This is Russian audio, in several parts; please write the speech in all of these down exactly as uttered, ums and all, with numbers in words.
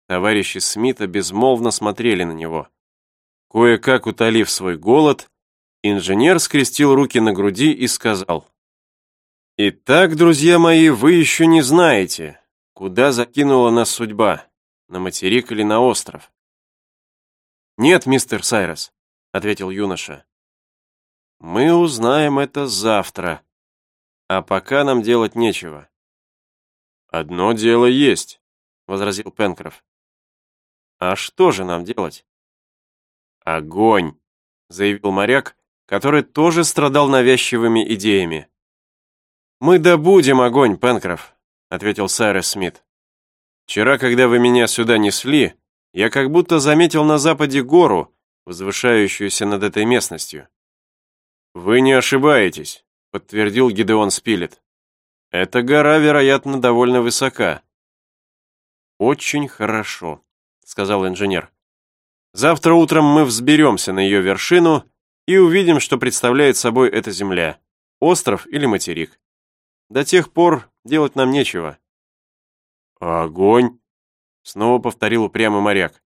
Товарищи Смита безмолвно смотрели на него. Кое-как утолив свой голод, инженер скрестил руки на груди и сказал: «Итак, друзья мои, вы еще не знаете, куда закинула нас судьба, на материк или на остров?» «Нет, мистер Сайрес», — ответил юноша. «Мы узнаем это завтра, а пока нам делать нечего». «Одно дело есть», — возразил Пенкроф. «А что же нам делать?» «Огонь», — заявил моряк, который тоже страдал навязчивыми идеями. «Мы добудем огонь, Пенкроф», — ответил Сайрес Смит. «Вчера, когда вы меня сюда несли, я как будто заметил на западе гору, возвышающуюся над этой местностью». «Вы не ошибаетесь», — подтвердил Гидеон Спилет. «Эта гора, вероятно, довольно высока». «Очень хорошо», — сказал инженер. «Завтра утром мы взберемся на ее вершину и увидим, что представляет собой эта земля, остров или материк. До тех пор делать нам нечего». «Огонь!» — снова повторил упрямый моряк.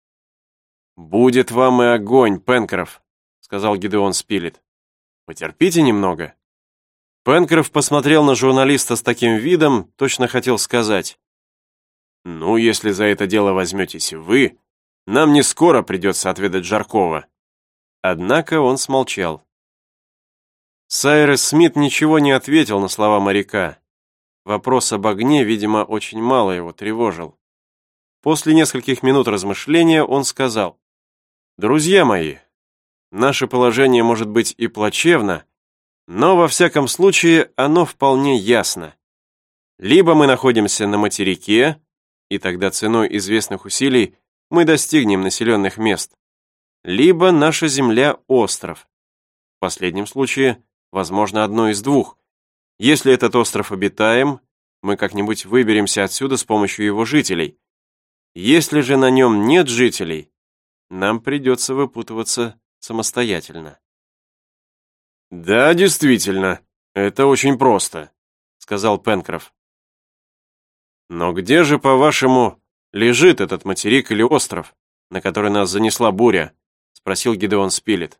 «Будет вам и огонь, Пенкроф», — сказал Гидеон Спилет. «Потерпите немного». Пенкроф посмотрел на журналиста с таким видом, точно хотел сказать: «Ну, если за это дело возьметесь вы, нам не скоро придется отведать жаркого». Однако он смолчал. Сайрес Смит ничего не ответил на слова моряка. Вопрос об огне, видимо, очень мало его тревожил. После нескольких минут размышления он сказал: «Друзья мои, наше положение может быть и плачевно, но во всяком случае оно вполне ясно. Либо мы находимся на материке, и тогда ценой известных усилий мы достигнем населенных мест, либо наша земля – остров. В последнем случае, возможно, одно из двух. Если этот остров обитаем, мы как-нибудь выберемся отсюда с помощью его жителей. Если же на нем нет жителей, нам придется выпутываться самостоятельно». «Да, действительно, это очень просто», — сказал Пенкроф. «Но где же, по-вашему, лежит этот материк или остров, на который нас занесла буря?» — спросил Гидеон Спилет.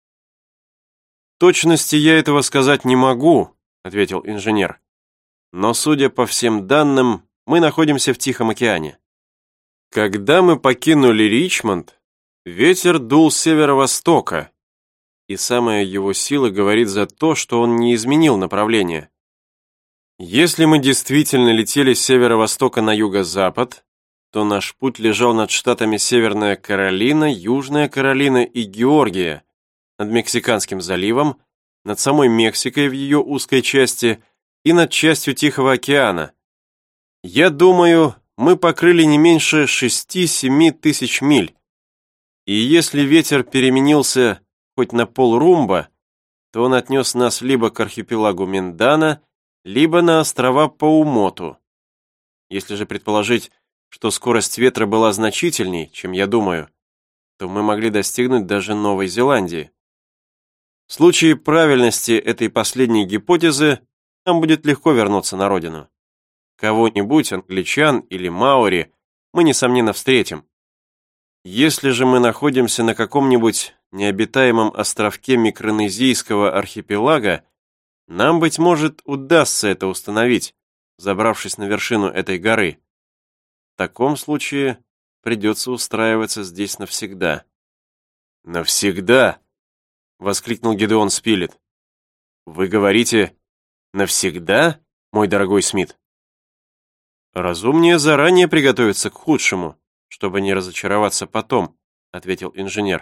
«В точности я этого сказать не могу», — ответил инженер. «Но, судя по всем данным, мы находимся в Тихом океане. Когда мы покинули Ричмонд, ветер дул с северо-востока, и самая его сила говорит за то, что он не изменил направление. Если мы действительно летели с северо-востока на юго-запад, то наш путь лежал над штатами Северная Каролина, Южная Каролина и Георгия, над Мексиканским заливом, над самой Мексикой в ее узкой части и над частью Тихого океана. Я думаю, мы покрыли не меньше шести-семи тысяч миль. И если ветер переменился хоть на полрумба, то он отнес нас либо к архипелагу Миндана, либо на острова Паумоту. Если же предположить, что скорость ветра была значительней, чем я думаю, то мы могли достигнуть даже Новой Зеландии. В случае правильности этой последней гипотезы нам будет легко вернуться на родину. Кого-нибудь, англичан или маори, мы, несомненно, встретим. Если же мы находимся на каком-нибудь необитаемом островке Микронезийского архипелага, нам, быть может, удастся это установить, забравшись на вершину этой горы. В таком случае придется устраиваться здесь навсегда». «Навсегда!» — воскликнул Гидеон Спилет. «Вы говорите, навсегда, мой дорогой Смит?» «Разумнее заранее приготовиться к худшему, чтобы не разочароваться потом», — ответил инженер.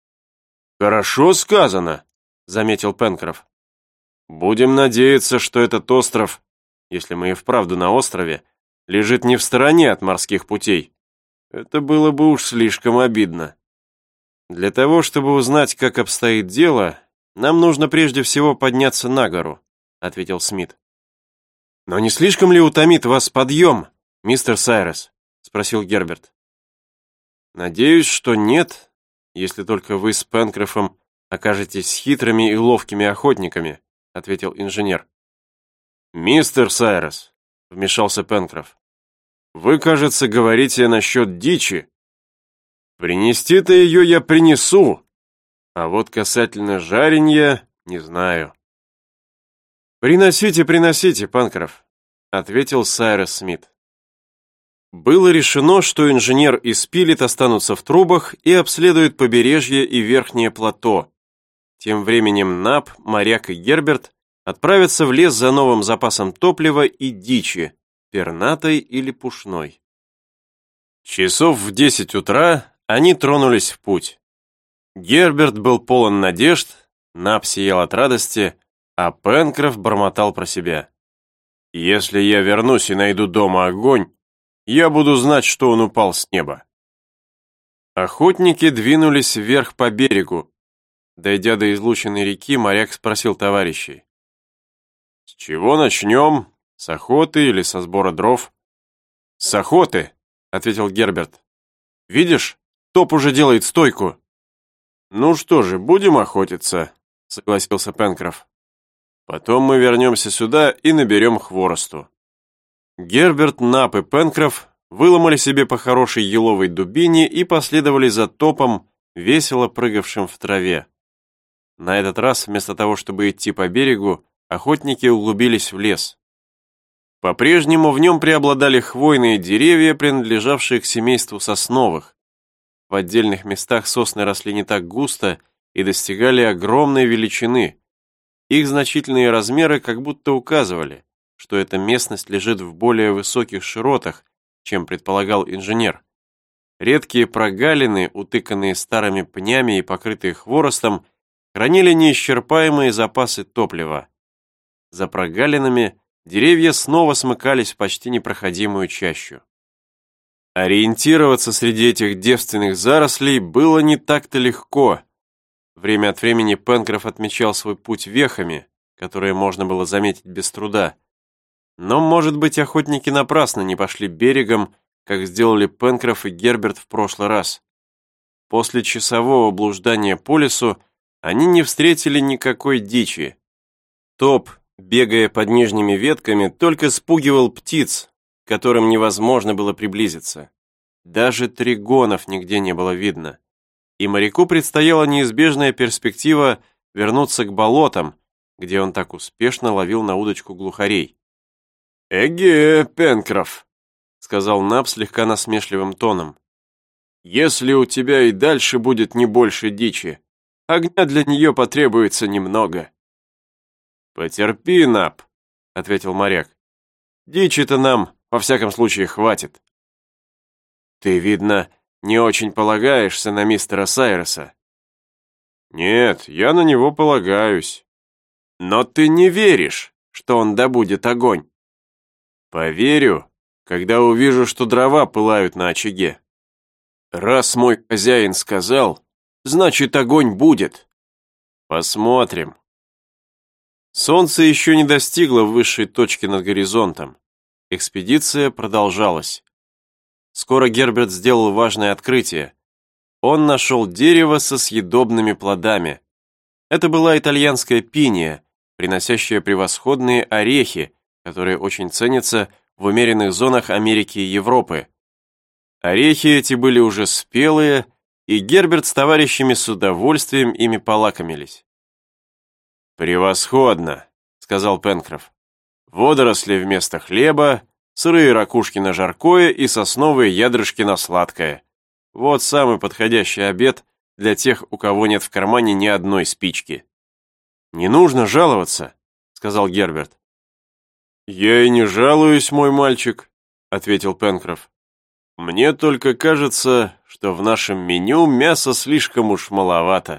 «Хорошо сказано», — заметил Пенкроф. «Будем надеяться, что этот остров, если мы и вправду на острове, лежит не в стороне от морских путей. Это было бы уж слишком обидно. Для того, чтобы узнать, как обстоит дело, нам нужно прежде всего подняться на гору», — ответил Смит. «Но не слишком ли утомит вас подъем, мистер Сайрес?» — спросил Герберт. «Надеюсь, что нет, если только вы с Пенкрофом окажетесь хитрыми и ловкими охотниками», — ответил инженер. «Мистер Сайрес», — вмешался Пенкроф, Вы, кажется, говорите насчет дичи. Принести-то ее я принесу, а вот касательно жаренья не знаю. «Приносите, приносите, Панкроф», — ответил Сайрус Смит. Было решено, что инженер и Спилет останутся в трубах и обследуют побережье и верхнее плато. Тем временем Наб, Моряк и Герберт отправятся в лес за новым запасом топлива и дичи, пернатой или пушной. Часов в десять утра они тронулись в путь. Герберт был полон надежд, Наб сиял от радости, а Пенкроф бормотал про себя. «Если я вернусь и найду дома огонь, я буду знать, что он упал с неба». Охотники двинулись вверх по берегу. Дойдя до излученной реки, моряк спросил товарищей. «С чего начнем? С охоты или со сбора дров?» «С охоты», — ответил Герберт. «Видишь, топ уже делает стойку». «Ну что же, будем охотиться», — согласился Пенкроф. «Потом мы вернемся сюда и наберем хворосту». Герберт, Наб и Пенкроф выломали себе по хорошей еловой дубине и последовали за топом, весело прыгавшим в траве. На этот раз, вместо того, чтобы идти по берегу, охотники углубились в лес. По-прежнему в нем преобладали хвойные деревья, принадлежавшие к семейству сосновых. В отдельных местах сосны росли не так густо и достигали огромной величины. Их значительные размеры как будто указывали, что эта местность лежит в более высоких широтах, чем предполагал инженер. Редкие прогалины, утыканные старыми пнями и покрытые хворостом, хранили неисчерпаемые запасы топлива. За прогалинами деревья снова смыкались в почти непроходимую чащу. Ориентироваться среди этих девственных зарослей было не так-то легко. Время от времени Пенкроф отмечал свой путь вехами, которые можно было заметить без труда. Но, может быть, охотники напрасно не пошли берегом, как сделали Пенкроф и Герберт в прошлый раз. После часового блуждания по лесу они не встретили никакой дичи. Топ, бегая под нижними ветками, только спугивал птиц, к которым невозможно было приблизиться. Даже тригонов нигде не было видно. И моряку предстояла неизбежная перспектива вернуться к болотам, где он так успешно ловил на удочку глухарей. «Эге, Пенкроф», — сказал Наб слегка насмешливым тоном, «если у тебя и дальше будет не больше дичи, огня для нее потребуется немного». «Потерпи, Наб», — ответил моряк. «Дичи-то нам, во всяком случае, хватит». «Ты, видно, не очень полагаешься на мистера Сайруса». «Нет, я на него полагаюсь». «Но ты не веришь, что он добудет огонь». «Поверю, когда увижу, что дрова пылают на очаге. Раз мой хозяин сказал, значит, огонь будет. Посмотрим». Солнце еще не достигло высшей точки над горизонтом. Экспедиция продолжалась. Скоро Герберт сделал важное открытие. Он нашел дерево со съедобными плодами. Это была итальянская пиния, приносящая превосходные орехи, которые очень ценятся в умеренных зонах Америки и Европы. Орехи эти были уже спелые, и Герберт с товарищами с удовольствием ими полакомились. «Превосходно», — сказал Пенкроф. «Водоросли вместо хлеба, сырые ракушки на жаркое и сосновые ядрышки на сладкое. Вот самый подходящий обед для тех, у кого нет в кармане ни одной спички». «Не нужно жаловаться», — сказал Герберт. «Я и не жалуюсь, мой мальчик», — ответил Пенкроф. «Мне только кажется, что в нашем меню мяса слишком уж маловато».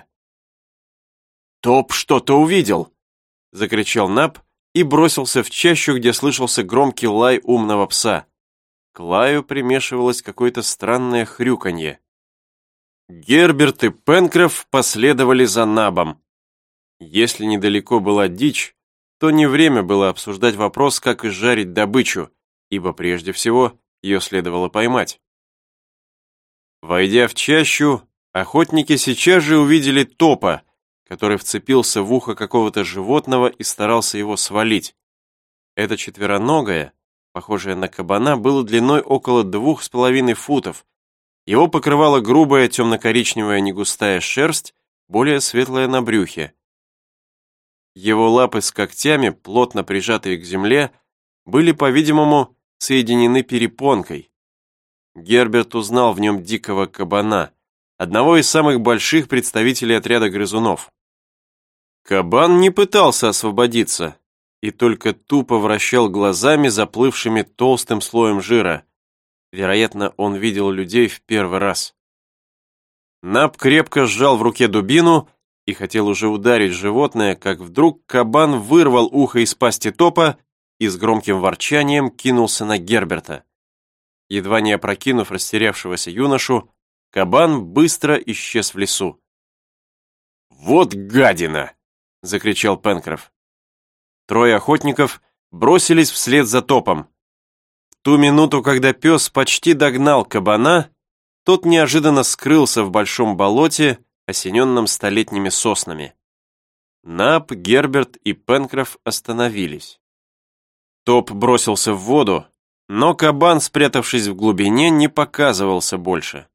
«Топ что-то увидел!» — закричал Наб и бросился в чащу, где слышался громкий лай умного пса. К лаю примешивалось какое-то странное хрюканье. Герберт и Пенкроф последовали за Набом. Если недалеко была дичь, то не время было обсуждать вопрос, как изжарить добычу, ибо прежде всего ее следовало поймать. Войдя в чащу, охотники сейчас же увидели топа, который вцепился в ухо какого-то животного и старался его свалить. Это четвероногое, похожее на кабана, было длиной около двух с половиной футов. Его покрывала грубая темно-коричневая негустая шерсть, более светлая на брюхе. Его лапы с когтями, плотно прижатые к земле, были, по-видимому, соединены перепонкой. Герберт узнал в нем дикого кабана, одного из самых больших представителей отряда грызунов. Кабан не пытался освободиться и только тупо вращал глазами, заплывшими толстым слоем жира. Вероятно, он видел людей в первый раз. Наб крепко сжал в руке дубину и хотел уже ударить животное, как вдруг кабан вырвал ухо из пасти Топа и с громким ворчанием кинулся на Герберта. Едва не опрокинув растерявшегося юношу, кабан быстро исчез в лесу. «Вот гадина!» — закричал Пенкроф. Трое охотников бросились вслед за Топом. В ту минуту, когда пес почти догнал кабана, тот неожиданно скрылся в большом болоте, осененном столетними соснами. Наб, Герберт и Пенкроф остановились. Топ бросился в воду, но кабан, спрятавшись в глубине, не показывался больше.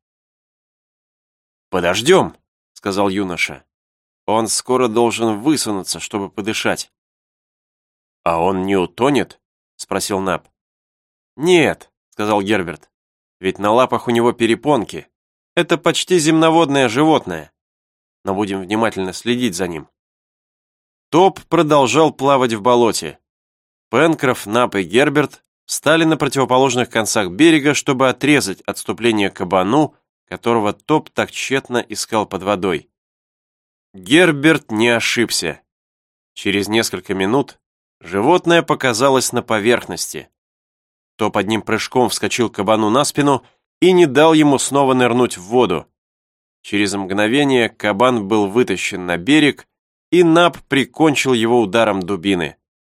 «Подождем», — сказал юноша. «Он скоро должен высунуться, чтобы подышать». «А он не утонет?» — спросил Наб. «Нет», — сказал Герберт, — «ведь на лапах у него перепонки. Это почти земноводное животное. Но будем внимательно следить за ним». Топ продолжал плавать в болоте. Пенкроф, Наб и Герберт встали на противоположных концах берега, чтобы отрезать отступление кабану, которого Топ так тщетно искал под водой. Герберт не ошибся. Через несколько минут животное показалось на поверхности. Топ одним прыжком вскочил кабану на спину и не дал ему снова нырнуть в воду. Через мгновение кабан был вытащен на берег, и Наб прикончил его ударом дубины.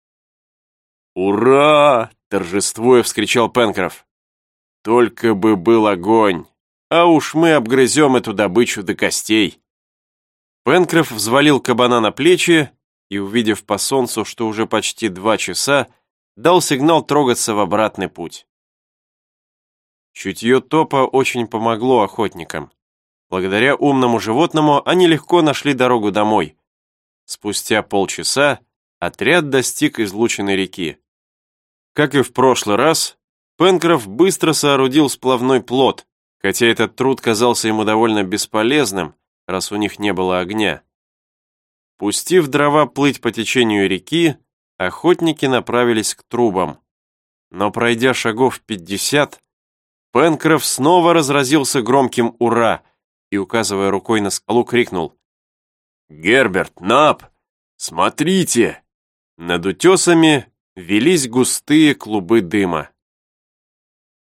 «Ура!» — торжествуя вскричал Пенкроф. «Только бы был огонь, а уж мы обгрызем эту добычу до костей». Пенкроф взвалил кабана на плечи и, увидев по солнцу, что уже почти два часа, дал сигнал трогаться в обратный путь. Чутье Топа очень помогло охотникам. Благодаря умному животному они легко нашли дорогу домой. Спустя полчаса отряд достиг излученной реки. Как и в прошлый раз, Пенкроф быстро соорудил сплавной плот, хотя этот труд казался ему довольно бесполезным, раз у них не было огня. Пустив дрова плыть по течению реки, охотники направились к трубам. Но пройдя шагов пятьдесят, Пенкроф снова разразился громким «Ура!» и, указывая рукой на скалу, крикнул: «Герберт, Наб, смотрите!» Над утесами велись густые клубы дыма.